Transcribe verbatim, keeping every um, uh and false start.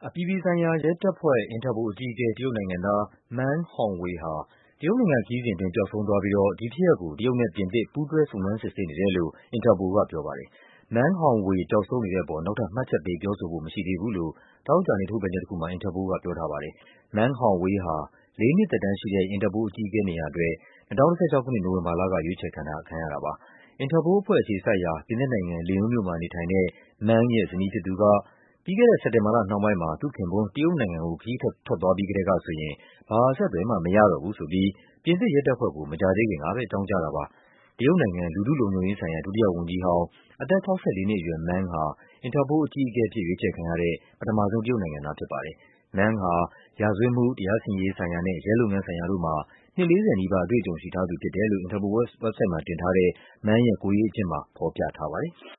အပြည်ပြည်ဆိုင်ရာရဲတပ်ဖွဲ့ Interpol အကြီးအကဲ တရုတ်နိုင်ငံသား Meng Hongwei ဟာ တရုတ်နိုင်ငံခရီးစဉ်အတွင်း ပျောက်ဆုံးသွားပြီးတော့ ဒီဖြစ်ရပ်ကို တရုတ်နဲ့ ပြင်သစ် ပူးတွဲ စုံစမ်းစစ်ဆေးနေတယ်လို့ Interpol ကပြောပါတယ်။ Meng Hongwei ပျောက်ဆုံးနေတဲ့အပေါ် နောက်ထပ် မှတ်ချက်ပေးပြောဆိုဖို့ မရှိသေးဘူးလို့ သောကြာနေ့ ထုတ်ပြန်ချက်တခုမှာ Interpol ကပြောထားပါတယ်။ Meng Hongwei ဟာ လေးနှစ်သက်တမ်းရှိတဲ့ Interpol အကြီးအကဲနေရာအတွက် ၂၀၁၆ ခုနှစ် နိုဝင်ဘာလက ရွေးချယ်ခံရတာပါ။ Interpol အဖွဲ့အခြေစိုက်ရာ ပြင်သစ်နိုင်ငံ၊ Lyon မြို့မှာနေထိုင်တဲ့ Meng ရဲ့ ဇနီးဖြစ်သူက ပြီးခဲ့တဲ့ စက်တင်ဘာလနှောင်းပိုင်းမှာ သူ့ခင်ပွန်း တရုတ်နိုင်ငံကို ခရီးထွက်သွားပြီးကတည်းကဆိုရင် ဘာအဆက်အသွယ်မှ မရတော့ဘူးဆိုပြီး ပြင်သစ်ရဲတပ်ဖွဲ့ကို မကြာသေးခင်ကပဲ အကြောင်းကြားတာပါ။ တရုတ်နိုင်ငံ လူထုလုံခြုံရေးဆိုင်ရာ ဒုတိယဝန်ကြီးဟောင်း အသက် ၆၄ နှစ်အရွယ် Meng ဟာ Interpol အကြီးအကဲအဖြစ် ရွေးချယ်ခံရတဲ့ ပထမဆုံး တရုတ်နိုင်ငံသားဖြစ်ပါတယ်။ Meng ဟာ ရာဇဝတ်မှု၊ တရားစီရင်ရေးဆိုင်ရာနဲ့ ရဲလုပ်ငန်းဆိုင်ရာတို့မှာ နှစ် လေးဆယ်နီးပါး အတွေ့အကြုံရှိထားသူဖြစ်တယ်လို့ Interpol ဝက်ဘ်ဆိုက်တ်မှာတင်ထားတဲ့ Meng ရဲ့ ကိုယ်ရေးအကျဉ်းမှာ ဖော်ပြထားပါတယ်။